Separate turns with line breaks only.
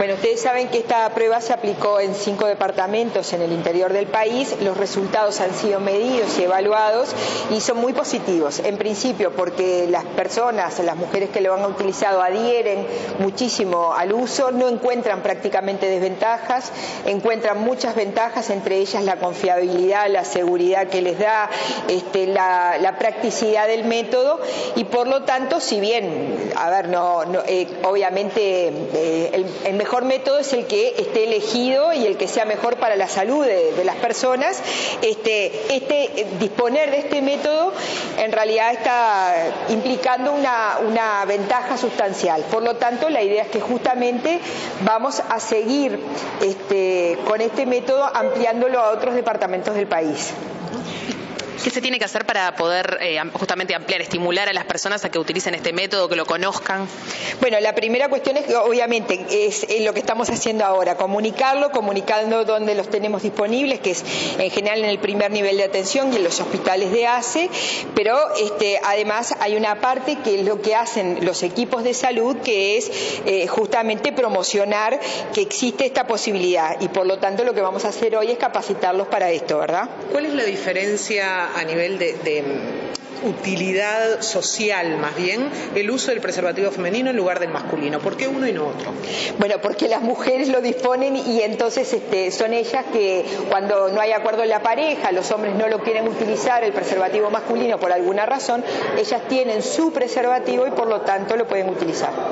Bueno, ustedes saben que esta prueba se aplicó en 5 departamentos en el interior del país. Los resultados han sido medidos y evaluados y son muy positivos. En principio porque las personas, las mujeres que lo han utilizado adhieren muchísimo al uso, no encuentran prácticamente desventajas, encuentran muchas ventajas, entre ellas la confiabilidad, la seguridad que les da, la practicidad del método y por lo tanto, si bien, obviamente el mejor método es el que esté elegido y el que sea mejor para la salud de las personas, disponer de este método en realidad está implicando una ventaja sustancial. Por lo tanto, la idea es que justamente vamos a seguir con este método ampliándolo a otros departamentos del país.
¿Qué se tiene que hacer para poder justamente ampliar, estimular a las personas a que utilicen este método, que lo conozcan?
Bueno, la primera cuestión es que obviamente es lo que estamos haciendo ahora, comunicando dónde los tenemos disponibles, que es en general en el primer nivel de atención y en los hospitales de ACE, pero además hay una parte que es lo que hacen los equipos de salud, que es justamente promocionar que existe esta posibilidad y por lo tanto lo que vamos a hacer hoy es capacitarlos para esto, ¿verdad?
¿Cuál es la diferencia a nivel de utilidad social, más bien, el uso del preservativo femenino en lugar del masculino? ¿Por qué uno y no otro?
Bueno, porque las mujeres lo disponen y entonces son ellas que cuando no hay acuerdo en la pareja, los hombres no lo quieren utilizar, el preservativo masculino por alguna razón, ellas tienen su preservativo y por lo tanto lo pueden utilizar.